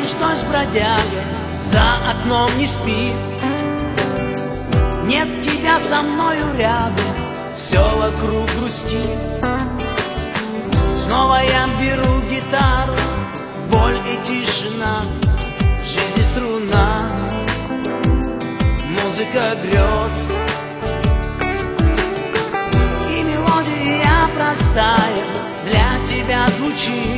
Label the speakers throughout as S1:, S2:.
S1: лишь дождь бродяга, за окном не спит. Нет тебя со мною рядом, все вокруг грустит. Снова я беру гитару, боль и тишина, жизни струна, музыка грез. И мелодия простая для тебя звучит.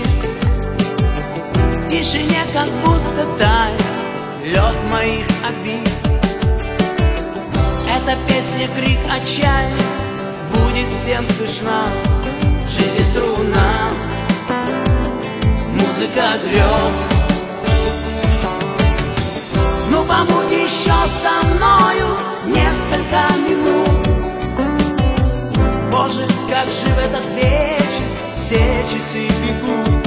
S1: В тишине как будто тает лед моих обид. Эта песня крик отчаяния, будет всем слышна. Жизнь струна, музыка грез. Ну побудь еще со мною несколько минут. Боже, как же в этот вечер все часы бегут.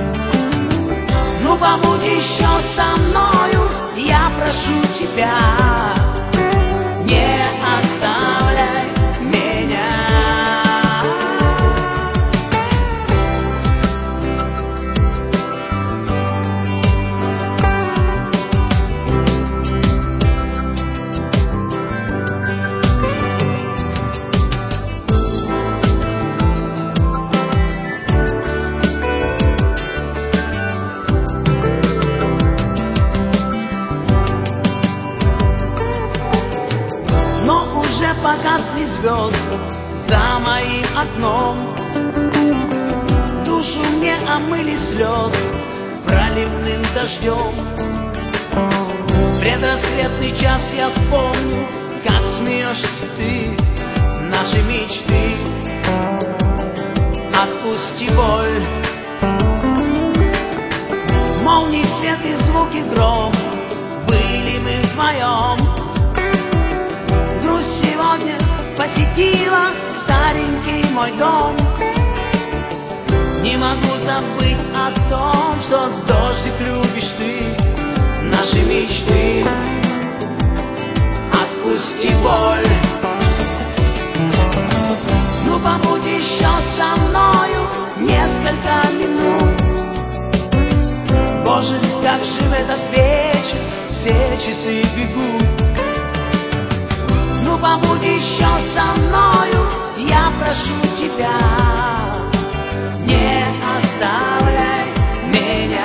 S1: Ну побудь еще со мною, я прошу тебя, не оставляй меня. Погасли звезды за моим окном. Душу мне омыли слезы проливным дождем. Предрассветный час я вспомню, как смеешься ты, наши мечты. Отпусти боль. Молнии, свет и звуки грома, были мы вдвоем. Грусть сегодня посетила старенький мой дом. Не могу забыть о том, что дождик любишь ты, наши мечты. Отпусти боль. Ну побудь еще со мною несколько минут. Боже, как же в этот вечер все часы бегут. Ну побудь еще со мною, я прошу тебя, не оставляй меня.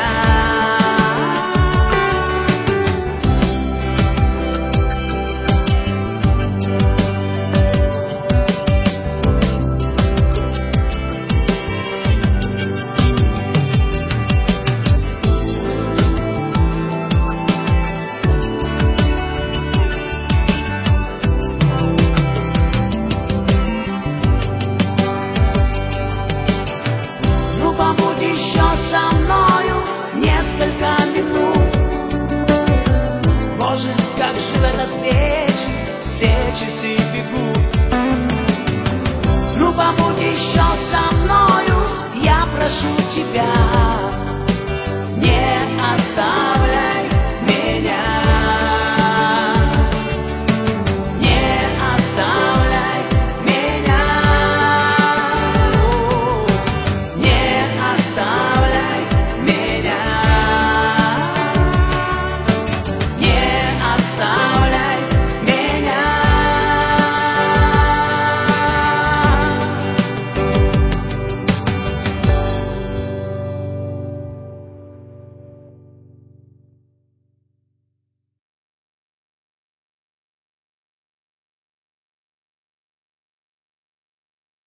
S1: Побудь еще со мною несколько минут. Боже, как же в этот вечер все часы бегут. Ну побудь еще